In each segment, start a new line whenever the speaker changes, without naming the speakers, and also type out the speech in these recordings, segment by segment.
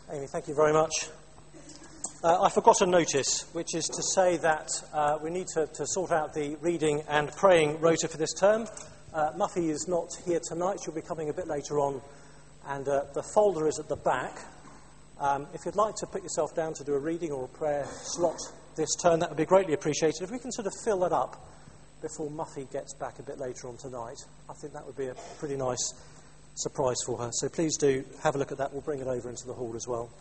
Amy, thank you very much. I forgot a notice, which is to say that we need to sort out the reading and praying rota for this term. Muffy is not here tonight. She'll be coming a bit later on, and the folder is at the back. If you'd like to put yourself down to do a reading or a prayer slot this term, that would be greatly appreciated. If we can sort of fill that up before Muffy gets back a bit later on tonight, I think that would be a pretty nice surprise for her. So please do have a look at that. We'll bring it over into the hall as well.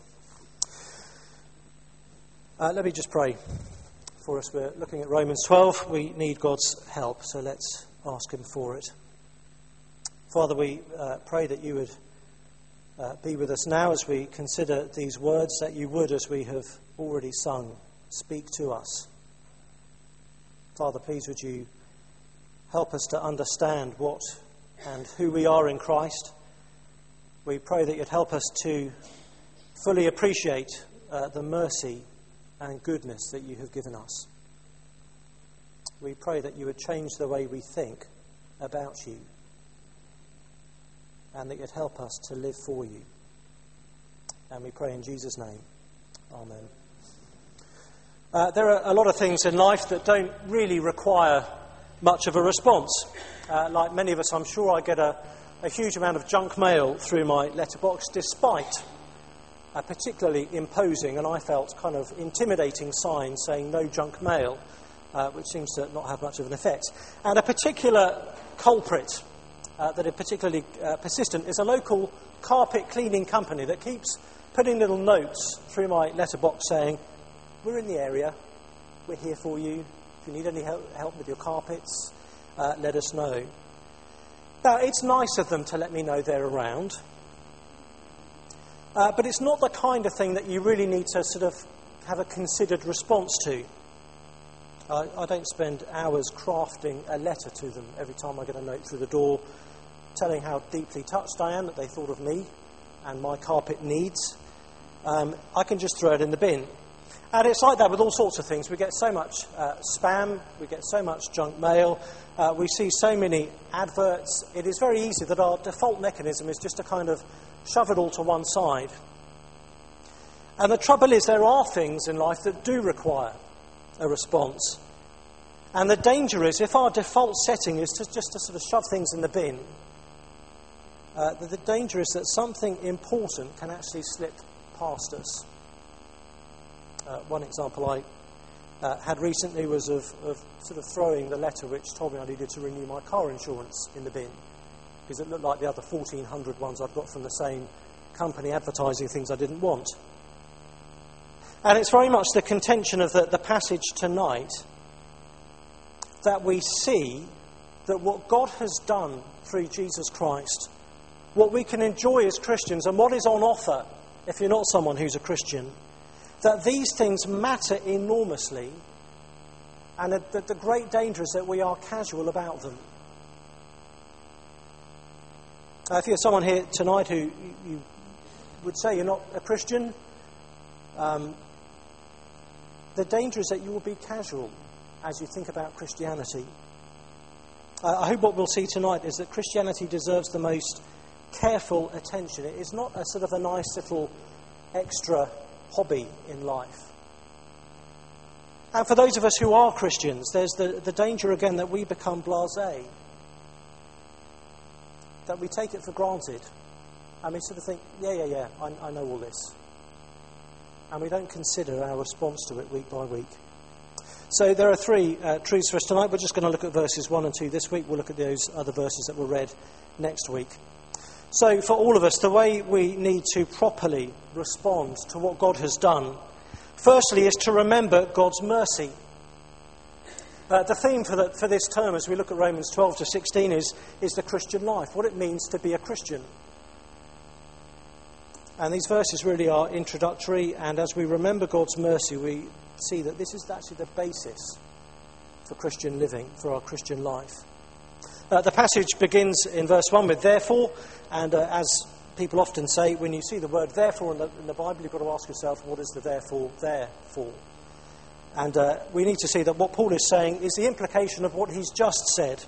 Let me just pray for us. We're looking at Romans 12. We need God's help, so let's ask him for it. Father, we pray that you would be with us now as we consider these words, that you would, as we have already sung, speak to us. Father, please would you help us to understand what and who we are in Christ. We pray that you'd help us to fully appreciate the mercy and goodness that you have given us. We pray that you would change the way we think about you, and that you'd help us to live for you. And we pray in Jesus' name. Amen. There are a lot of things in life that don't really require much of a response. Like many of us, I'm sure I get a huge amount of junk mail through my letterbox, despite a particularly imposing and I felt kind of intimidating sign saying no junk mail, which seems to not have much of an effect. And a particular culprit that is particularly persistent is a local carpet cleaning company that keeps putting little notes through my letterbox saying, we're in the area, we're here for you, if you need any help with your carpets, let us know. Now, it's nice of them to let me know they're around, but it's not the kind of thing that you really need to sort of have a considered response to. I don't spend hours crafting a letter to them every time I get a note through the door telling how deeply touched I am that they thought of me and my carpet needs. I can just throw it in the bin. And it's like that with all sorts of things. We get so much spam, we get so much junk mail, we see so many adverts. It is very easy that our default mechanism is just to kind of shove it all to one side. And the trouble is there are things in life that do require a response. And the danger is if our default setting is just to sort of shove things in the bin, the danger is that something important can actually slip past us. One example I had recently was of sort of throwing the letter which told me I needed to renew my car insurance in the bin, because it looked like the other 1,400 ones I'd got from the same company advertising things I didn't want. And it's very much the contention of the passage tonight that we see that what God has done through Jesus Christ, what we can enjoy as Christians and what is on offer if you're not someone who's a Christian, that these things matter enormously, and that the great danger is that we are casual about them. If you're someone here tonight who you would say you're not a Christian, the danger is that you will be casual as you think about Christianity. I hope what we'll see tonight is that Christianity deserves the most careful attention. It is not a sort of a nice little extra hobby in life. And for those of us who are Christians, there's the danger again that we become blasé, that we take it for granted, and we sort of think, yeah, I know all this. And we don't consider our response to it week by week. So there are three truths for us tonight. We're just going to look at verses 1 and 2 this week. We'll look at those other verses that were read next week. So for all of us, the way we need to properly respond to what God has done, firstly, is to remember God's mercy. The theme for this term, as we look at Romans 12 to 16, is the Christian life, what it means to be a Christian. And these verses really are introductory, and as we remember God's mercy, we see that this is actually the basis for Christian living, for our Christian life. The passage begins in verse 1 with therefore, and as people often say, when you see the word therefore in the Bible, you've got to ask yourself, what is the therefore there for? And we need to see that what Paul is saying is the implication of what he's just said.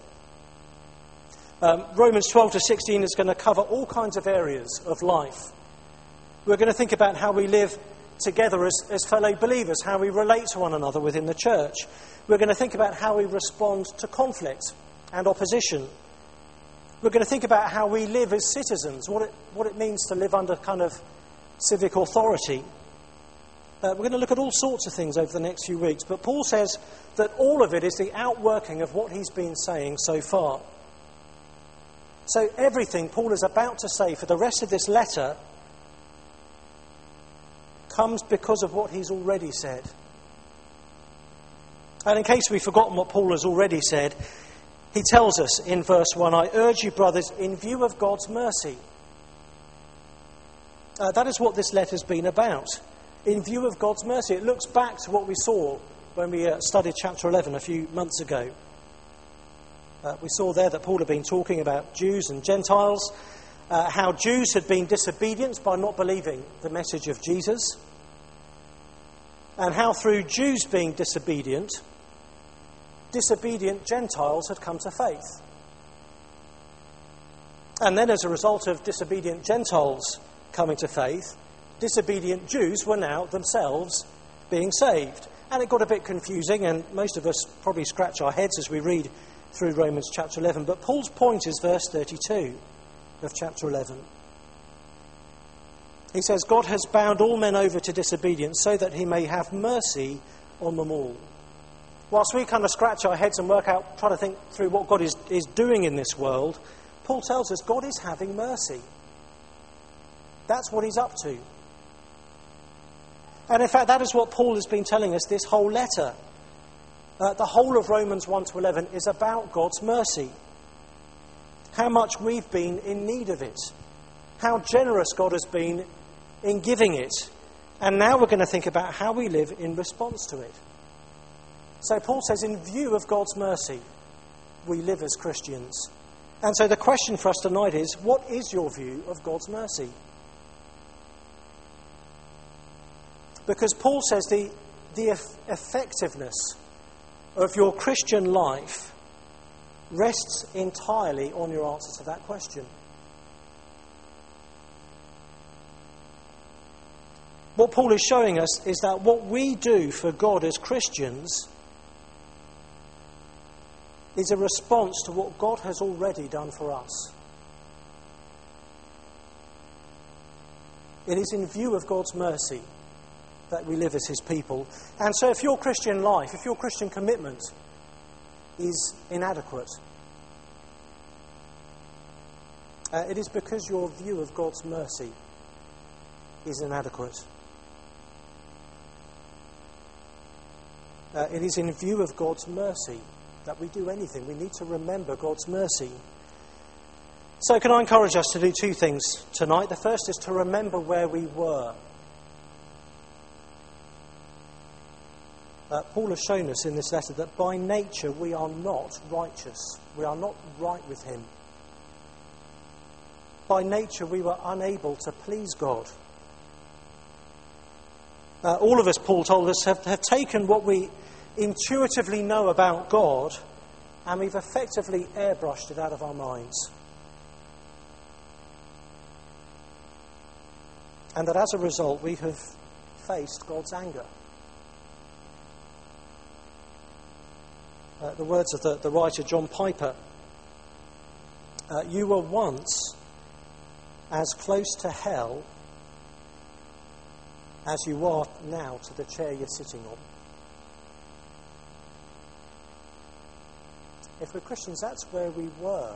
Romans 12 to 16 is going to cover all kinds of areas of life. We're going to think about how we live together as fellow believers, how we relate to one another within the church. We're going to think about how we respond to conflict and opposition. We're going to think about how we live as citizens, what it means to live under kind of civic authority. We're going to look at all sorts of things over the next few weeks, but Paul says that all of it is the outworking of what he's been saying so far. So everything Paul is about to say for the rest of this letter comes because of what he's already said. And in case we've forgotten what Paul has already said, he tells us in verse 1, I urge you, brothers, in view of God's mercy. That is what this letter's been about. In view of God's mercy. It looks back to what we saw when we studied chapter 11 a few months ago. We saw there that Paul had been talking about Jews and Gentiles, how Jews had been disobedient by not believing the message of Jesus, and how through Jews being disobedient Gentiles had come to faith. And then as a result of disobedient Gentiles coming to faith, disobedient Jews were now themselves being saved. And it got a bit confusing, and most of us probably scratch our heads as we read through Romans chapter 11. But Paul's point is verse 32 of chapter 11. He says, God has bound all men over to disobedience so that he may have mercy on them all. Whilst we kind of scratch our heads and try to think through what God is doing in this world, Paul tells us God is having mercy. That's what he's up to. And in fact, that is what Paul has been telling us this whole letter. The whole of Romans 1 to 11 is about God's mercy. How much we've been in need of it. How generous God has been in giving it. And now we're going to think about how we live in response to it. So Paul says, in view of God's mercy, we live as Christians. And so the question for us tonight is, what is your view of God's mercy? Because Paul says the effectiveness of your Christian life rests entirely on your answer to that question. What Paul is showing us is that what we do for God as Christians is a response to what God has already done for us. It is in view of God's mercy that we live as his people. And so if your Christian life, if your Christian commitment is inadequate, it is because your view of God's mercy is inadequate. It is in view of God's mercy that we do anything. We need to remember God's mercy. So can I encourage us to do two things tonight? The first is to remember where we were. Paul has shown us in this letter that by nature we are not righteous. We are not right with him. By nature we were unable to please God. All of us, Paul told us, have taken what we intuitively know about God and we've effectively airbrushed it out of our minds. And that as a result we have faced God's anger. The words of the writer John Piper, you were once as close to hell as you are now to the chair you're sitting on. If we're Christians, that's where we were.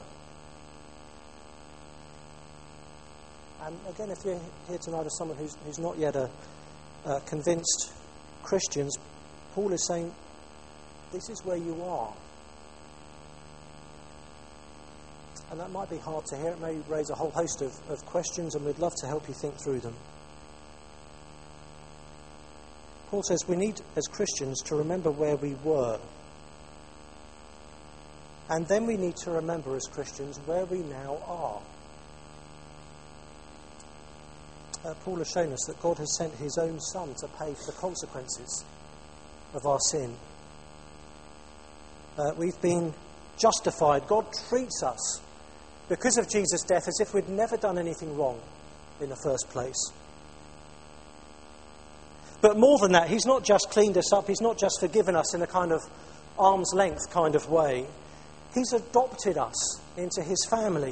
And again, if you're here tonight as someone who's not yet a convinced Christian, Paul is saying, this is where you are. And that might be hard to hear. It may raise a whole host of questions, and we'd love to help you think through them. Paul says we need, as Christians, to remember where we were. And then we need to remember, as Christians, where we now are. Paul has shown us that God has sent his own Son to pay for the consequences of our sin. We've been justified. God treats us, because of Jesus' death, as if we'd never done anything wrong in the first place. But more than that, he's not just cleaned us up, he's not just forgiven us in a kind of arm's length kind of way. He's adopted us into his family.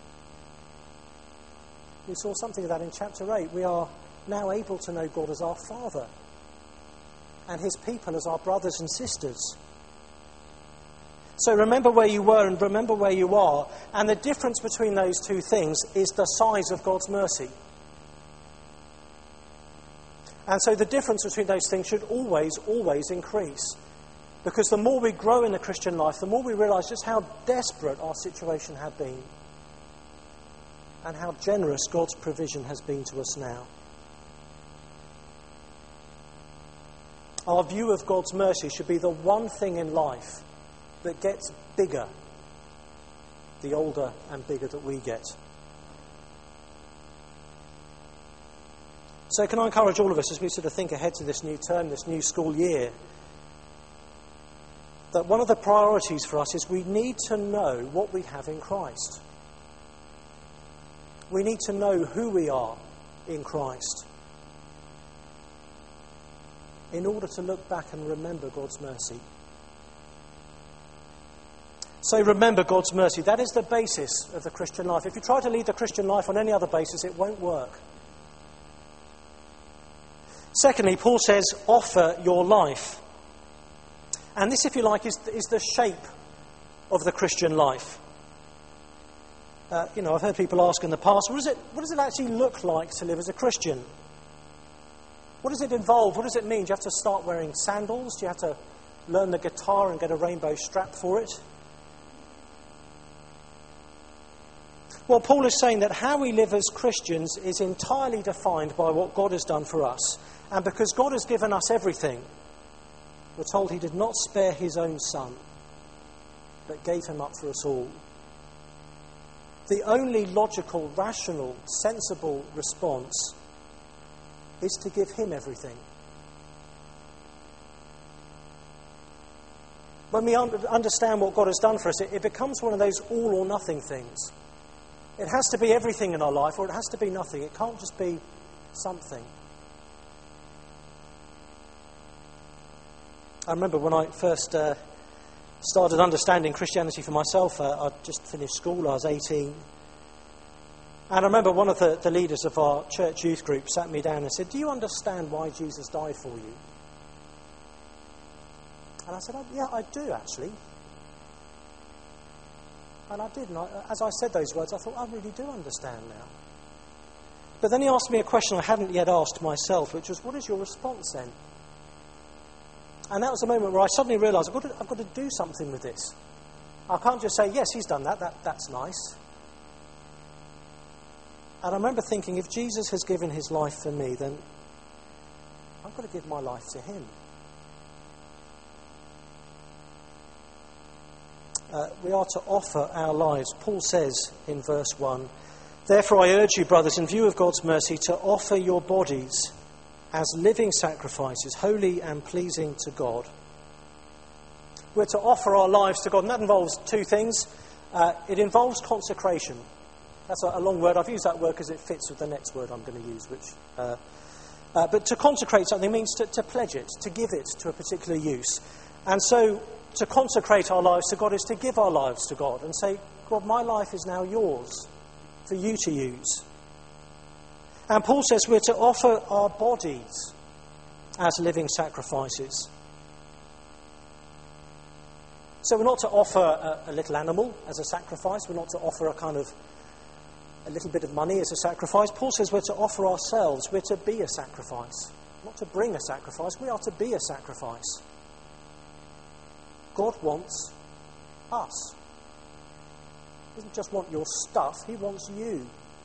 We saw something of that in chapter 8. We are now able to know God as our Father and his people as our brothers and sisters. So remember where you were and remember where you are. And the difference between those two things is the size of God's mercy. And so the difference between those things should always, always increase. Because the more we grow in the Christian life, the more we realise just how desperate our situation had been. And how generous God's provision has been to us now. Our view of God's mercy should be the one thing in life that gets bigger the older and bigger that we get. So can I encourage all of us as we sort of think ahead to this new term, this new school year, that one of the priorities for us is we need to know what we have in Christ. We need to know who we are in Christ in order to look back and remember God's mercy. So remember God's mercy. That is the basis of the Christian life. If you try to lead the Christian life on any other basis, it won't work. Secondly, Paul says, offer your life. And this, if you like, is the shape of the Christian life. I've heard people ask in the past, what does it actually look like to live as a Christian? What does it involve? What does it mean? Do you have to start wearing sandals? Do you have to learn the guitar and get a rainbow strap for it? Well, Paul is saying that how we live as Christians is entirely defined by what God has done for us. And because God has given us everything, we're told he did not spare his own son, but gave him up for us all. The only logical, rational, sensible response is to give him everything. When we understand what God has done for us, it becomes one of those all or nothing things. It has to be everything in our life, or it has to be nothing. It can't just be something. I remember when I first started understanding Christianity for myself, I'd just finished school, I was 18. And I remember one of the leaders of our church youth group sat me down and said, "Do you understand why Jesus died for you?" And I said, "Yeah, I do, actually." And I did. And as I said those words, I thought, I really do understand now. But then he asked me a question I hadn't yet asked myself, which was, what is your response then? And that was the moment where I suddenly realised I've got to do something with this. I can't just say, yes, he's done that. That's nice. And I remember thinking, if Jesus has given his life for me, then I've got to give my life to him. We are to offer our lives. Paul says in verse 1, "Therefore I urge you, brothers, in view of God's mercy, to offer your bodies as living sacrifices, holy and pleasing to God." We're to offer our lives to God, and that involves two things. It involves consecration. That's a long word. I've used that word because it fits with the next word I'm going to use. But to consecrate something means to pledge it, to give it to a particular use. And so to consecrate our lives to God is to give our lives to God and say, God, my life is now yours for you to use. And Paul says we're to offer our bodies as living sacrifices. So we're not to offer a little animal as a sacrifice. We're not to offer a little bit of money as a sacrifice. Paul says we're to offer ourselves. We're to be a sacrifice. Not to bring a sacrifice. We are to be a sacrifice. God wants us. He doesn't just want your stuff. He wants you.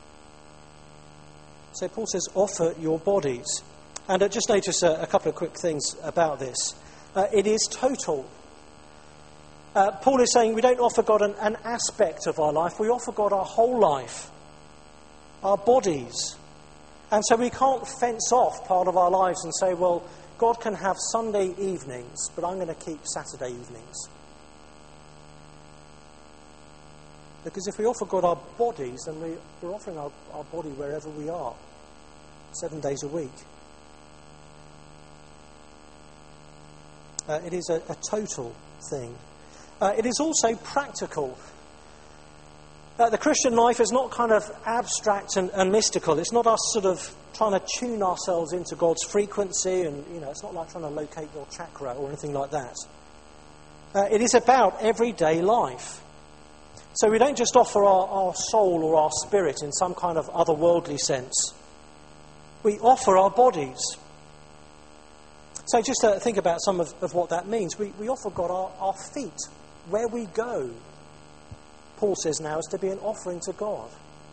So Paul says, offer your bodies. And just notice a couple of quick things about this. It is total. Paul is saying we don't offer God an aspect of our life. We offer God our whole life, our bodies. And so we can't fence off part of our lives and say, well, God can have Sunday evenings, but I'm going to keep Saturday evenings. Because if we offer God our bodies, then we're offering our body wherever we are, 7 days a week. It is a total thing. It is also practical. The Christian life is not kind of abstract and mystical. It's not us sort of trying to tune ourselves into God's frequency, and it's not like trying to locate your chakra or anything like that. It is about everyday life. So we don't just offer our soul or our spirit in some kind of otherworldly sense. We offer our bodies. So just to think about some of what that means. We offer God our feet. Where we go, Paul says now, is to be an offering to God.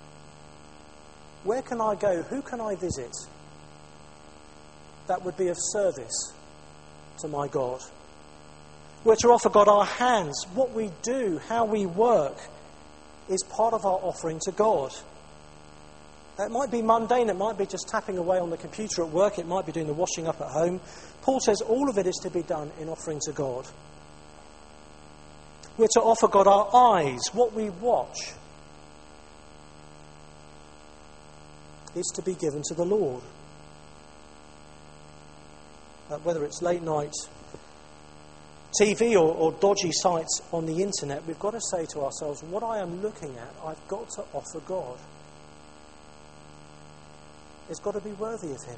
Where can I go? Who can I visit that would be of service to my God? We're to offer God our hands. What we do, how we work, is part of our offering to God. It might be mundane. It might be just tapping away on the computer at work. It might be doing the washing up at home. Paul says all of it is to be done in offering to God. We're to offer God our eyes. What we watch is to be given to the Lord. Whether it's late night TV or dodgy sites on the internet, we've got to say to ourselves, what I am looking at, I've got to offer God. It's got to be worthy of Him.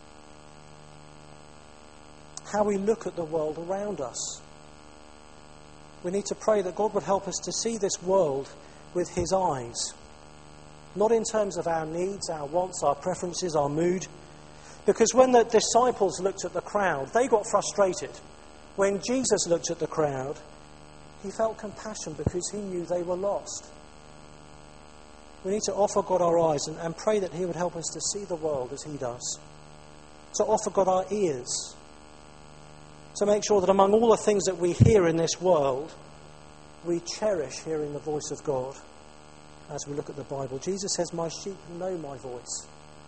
How we look at the world around us. We need to pray that God would help us to see this world with His eyes. Not in terms of our needs, our wants, our preferences, our mood. Because when the disciples looked at the crowd, they got frustrated. When Jesus looked at the crowd, He felt compassion because He knew they were lost. We need to offer God our eyes and pray that He would help us to see the world as He does. To offer God our ears. To make sure that among all the things that we hear in this world, we cherish hearing the voice of God as we look at the Bible. Jesus says, "My sheep know my voice."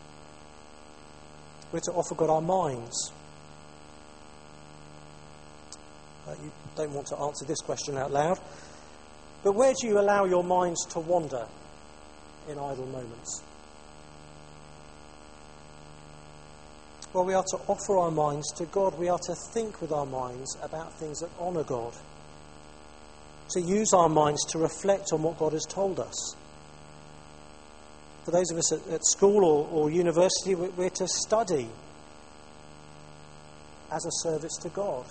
We're to offer God our minds. You don't want to answer this question out loud, but where do you allow your minds to wander in idle moments? Well, we are to offer our minds to God. We are to think with our minds about things that honour God. To use our minds to reflect on what God has told us. For those of us at school or university, we're to study as a service to God.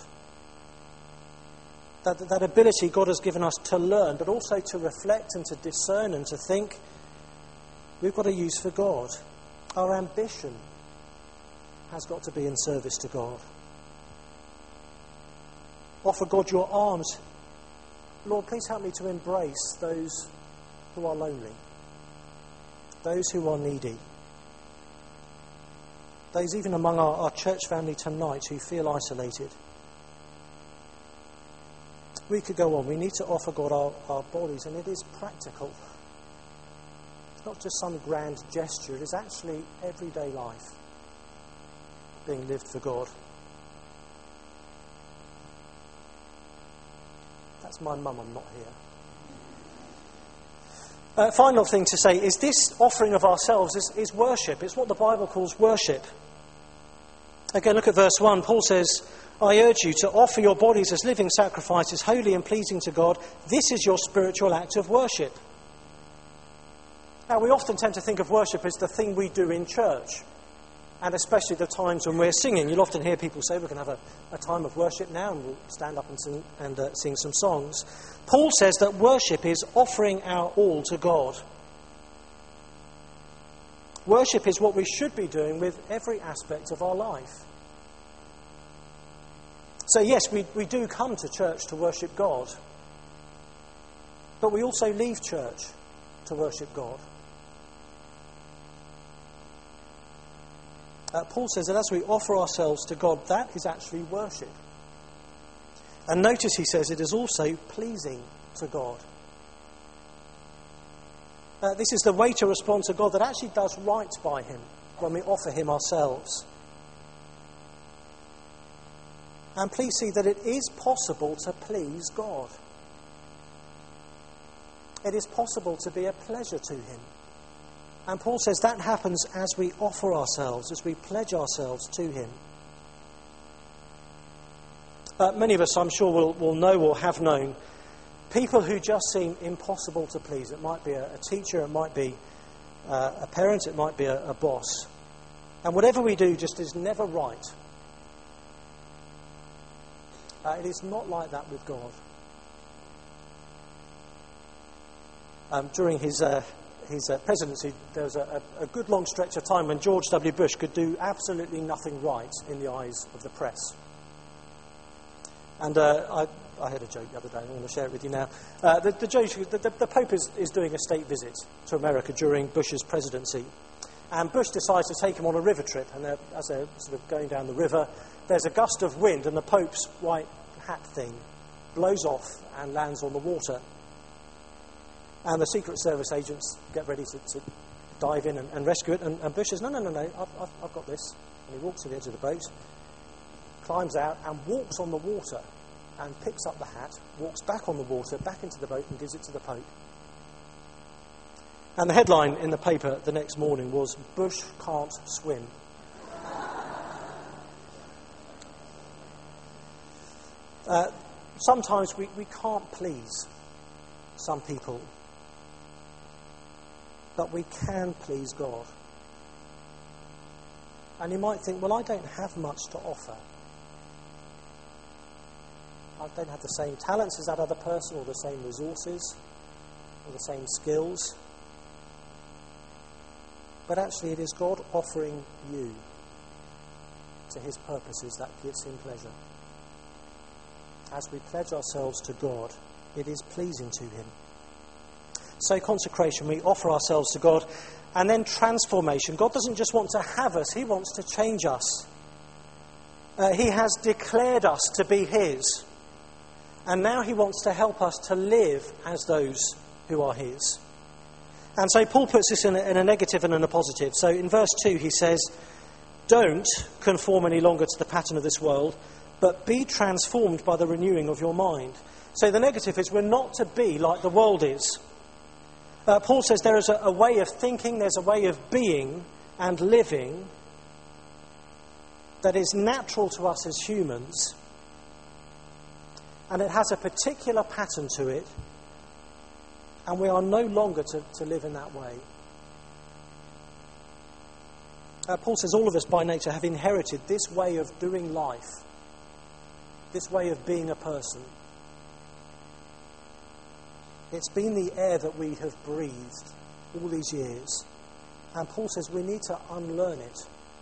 That ability God has given us to learn, but also to reflect and to discern and to think, we've got to use for God. Our ambition has got to be in service to God. Offer God your arms. Lord, please help me to embrace those who are lonely, those who are needy, those even among our church family tonight who feel isolated. We could go on. We need to offer God our bodies, and it is practical. It's not just some grand gesture. It is actually everyday life being lived for God. That's my mum, I'm not here. Final thing to say is this offering of ourselves is worship. It's what the Bible calls worship. Again, look at verse 1. Paul says, "I urge you to offer your bodies as living sacrifices, holy and pleasing to God. This is your spiritual act of worship." Now, we often tend to think of worship as the thing we do in church, and especially the times when we're singing. You'll often hear people say, "We're going to have a time of worship now," and we'll stand up and sing some songs. Paul says that worship is offering our all to God. Worship is what we should be doing with every aspect of our life. So yes, we do come to church to worship God, but we also leave church to worship God. Paul says that as we offer ourselves to God, that is actually worship. And notice he says it is also pleasing to God. This is the way to respond to God that actually does right by Him when we offer Him ourselves. And please see that it is possible to please God. It is possible to be a pleasure to Him. And Paul says that happens as we offer ourselves, as we pledge ourselves to Him. Many of us, I'm sure, will know or have known people who just seem impossible to please. It might be a teacher, it might be a parent, it might be a boss. And whatever we do just is never right. It is not like that with God. During his presidency, there was a good long stretch of time when George W. Bush could do absolutely nothing right in the eyes of the press. And I had a joke the other day, I want to share it with you now. The Pope is doing a state visit to America during Bush's presidency. And Bush decides to take him on a river trip. And as they're sort of going down the river, there's a gust of wind, and the Pope's white hat thing blows off and lands on the water. And the Secret Service agents get ready to dive in and rescue it. And Bush says, no, I've got this. And he walks to the edge of the boat, climbs out and walks on the water and picks up the hat, walks back on the water, back into the boat and gives it to the Pope. And the headline in the paper the next morning was, "Bush can't swim." Sometimes we can't please some people, but we can please God. And you might think, well, I don't have much to offer. I don't have the same talents as that other person, or the same resources, or the same skills. But actually it is God offering you to his purposes that gives him pleasure. As we pledge ourselves to God, it is pleasing to him. So consecration, we offer ourselves to God. And then transformation. God doesn't just want to have us, he wants to change us. He has declared us to be his. And now he wants to help us to live as those who are his. And so Paul puts this in a negative and in a positive. So in verse 2 he says, don't conform any longer to the pattern of this world, but be transformed by the renewing of your mind. So the negative is we're not to be like the world is. Paul says there is a way of thinking, there's a way of being and living that is natural to us as humans, and it has a particular pattern to it, and we are no longer to live in that way. Paul says all of us by nature have inherited this way of doing life, this way of being a person. It's been the air that we have breathed all these years. And Paul says we need to unlearn it.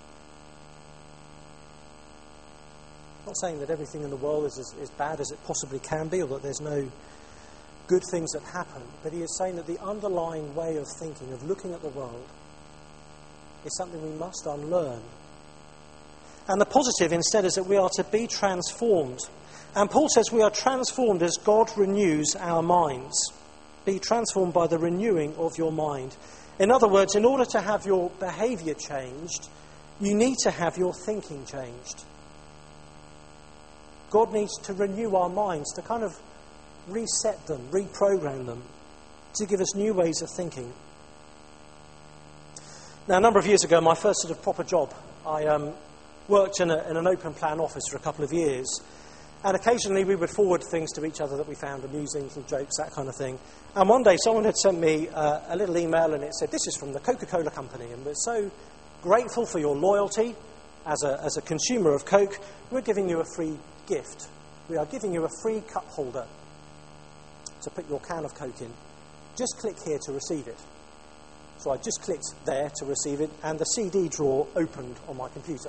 I'm not saying that everything in the world is as bad as it possibly can be, or that there's no good things that happen. But he is saying that the underlying way of thinking, of looking at the world, is something we must unlearn. And the positive instead is that we are to be transformed. And Paul says we are transformed as God renews our minds. Be transformed by the renewing of your mind. In other words, in order to have your behaviour changed, you need to have your thinking changed. God needs to renew our minds, to kind of reset them, reprogram them, to give us new ways of thinking. Now, a number of years ago, my first sort of proper job, I worked in an open plan office for a couple of years. And occasionally we would forward things to each other that we found amusing, little jokes, that kind of thing. And one day someone had sent me a little email, and it said, "This is from the Coca-Cola company, and we're so grateful for your loyalty as a consumer of Coke. We're giving you a free gift. We are giving you a free cup holder to put your can of Coke in. Just click here to receive it." So I just clicked there to receive it, and the CD drawer opened on my computer.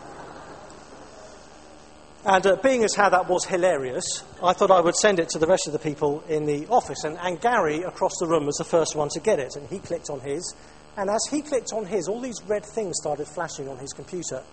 And being as how that was hilarious, I thought I would send it to the rest of the people in the office. And Gary, across the room, was the first one to get it. And he clicked on his. And as he clicked on his, all these red things started flashing on his computer.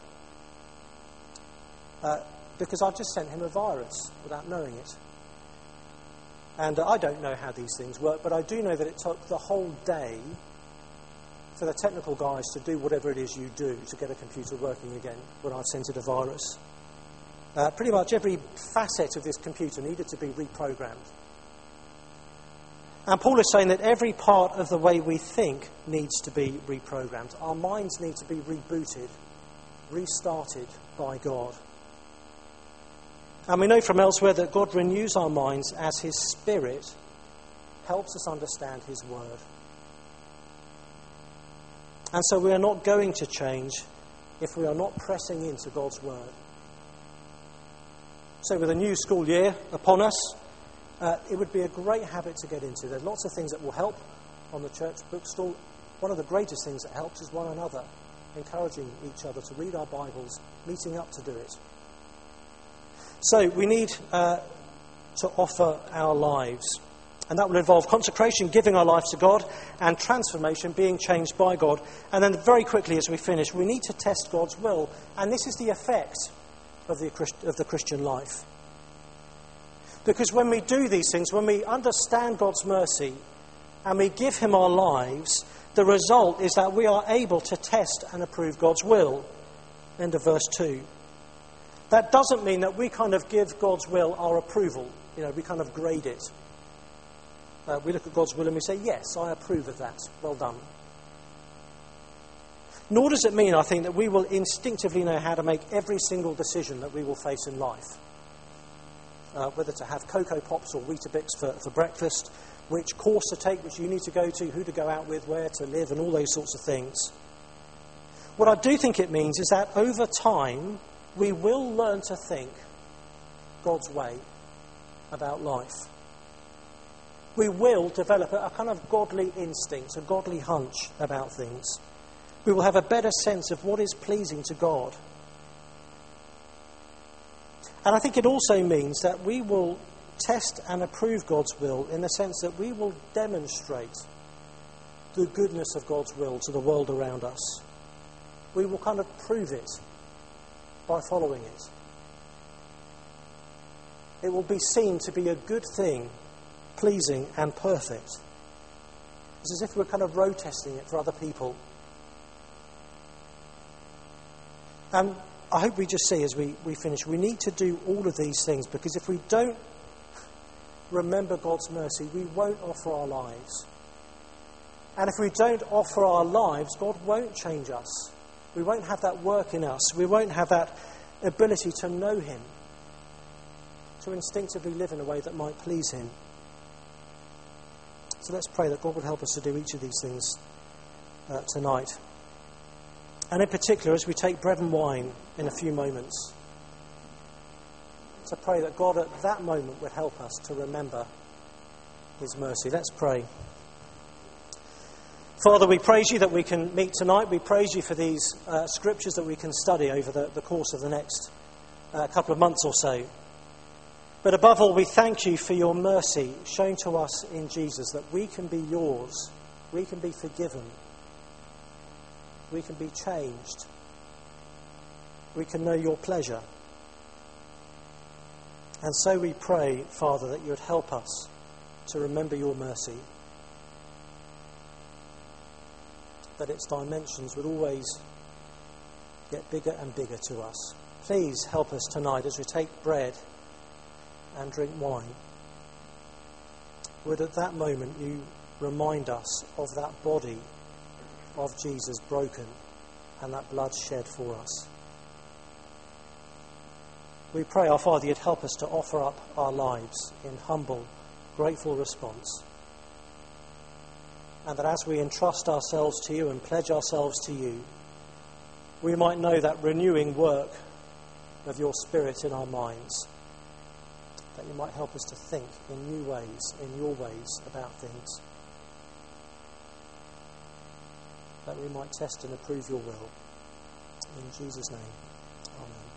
Because I've just sent him a virus without knowing it. And I don't know how these things work, but I do know that it took the whole day for the technical guys to do whatever it is you do to get a computer working again when I sent it a virus. Pretty much every facet of this computer needed to be reprogrammed. And Paul is saying that every part of the way we think needs to be reprogrammed. Our minds need to be rebooted, restarted by God. And we know from elsewhere that God renews our minds as his Spirit helps us understand his word. And so we are not going to change if we are not pressing into God's word. So with a new school year upon us, it would be a great habit to get into. There's lots of things that will help on the church bookstall. One of the greatest things that helps is one another, encouraging each other to read our Bibles, meeting up to do it. So we need to offer our lives. And that will involve consecration, giving our lives to God, and transformation, being changed by God. And then very quickly as we finish, we need to test God's will. And this is the effect of the Christian life. Because when we do these things, when we understand God's mercy and we give him our lives, the result is that we are able to test and approve God's will. End of verse 2. That doesn't mean that we kind of give God's will our approval. We kind of grade it. We look at God's will and we say, yes, I approve of that. Well done. Nor does it mean, I think, that we will instinctively know how to make every single decision that we will face in life. Whether to have Cocoa Pops or Weetabix for breakfast, which course to take, which you need to go to, who to go out with, where to live, and all those sorts of things. What I do think it means is that over time, we will learn to think God's way about life. We will develop a kind of godly instinct, a godly hunch about things. We will have a better sense of what is pleasing to God. And I think it also means that we will test and approve God's will in the sense that we will demonstrate the goodness of God's will to the world around us. We will kind of prove it by following it. It will be seen to be a good thing, pleasing and perfect. It's as if we're kind of road testing it for other people. And I hope we just see as we finish, we need to do all of these things, because if we don't remember God's mercy, we won't offer our lives. And if we don't offer our lives, God won't change us. We won't have that work in us. We won't have that ability to know him, to instinctively live in a way that might please him. So let's pray that God would help us to do each of these things tonight. And in particular, as we take bread and wine in a few moments, to pray that God at that moment would help us to remember his mercy. Let's pray. Father, we praise you that we can meet tonight. We praise you for these scriptures that we can study over the course of the next couple of months or so. But above all, we thank you for your mercy shown to us in Jesus, that we can be yours, we can be forgiven, we can be changed, we can know your pleasure. And so we pray, Father, that you would help us to remember your mercy, that its dimensions would always get bigger and bigger to us. Please help us tonight as we take bread and drink wine. Would at that moment you remind us of that body of Jesus broken and that blood shed for us. We pray, our Father, you'd help us to offer up our lives in humble, grateful response. And that as we entrust ourselves to you and pledge ourselves to you, we might know that renewing work of your Spirit in our minds, that you might help us to think in new ways, in your ways about things, that we might test and approve your will. In Jesus' name, amen.